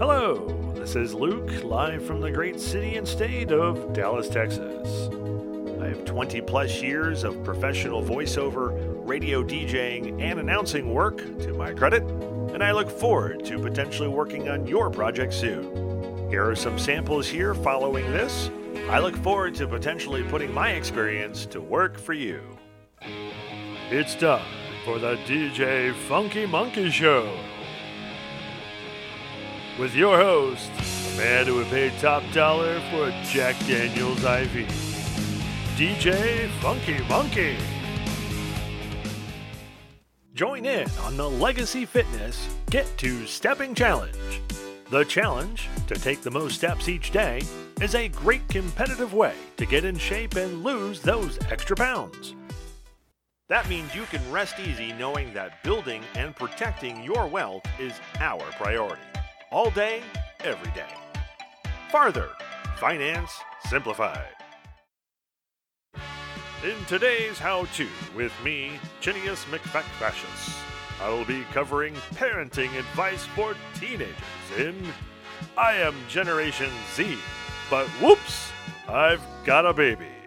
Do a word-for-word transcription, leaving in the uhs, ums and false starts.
Hello, this is Luke, live from the great city and state of Dallas, Texas. I have twenty plus years of professional voiceover, radio DJing, and announcing work to my credit, and I look forward to potentially working on your project soon. Here are some samples here following this. I look forward to potentially putting my experience to work for you. It's time for the D J Funky Monkey Show. With your host, the man who would pay top dollar for a Jack Daniels I V, D J Funky Monkey. Join in on the Legacy Fitness Get to Stepping Challenge. The challenge, to take the most steps each day, is a great competitive way to get in shape and lose those extra pounds. That means you can rest easy knowing that building and protecting your wealth is our priority. All day, every day. Farther, Finance Simplified. In today's how-to with me, Chinius McFacfascius, I will be covering parenting advice for teenagers in I Am Generation Z, but whoops, I've got a baby.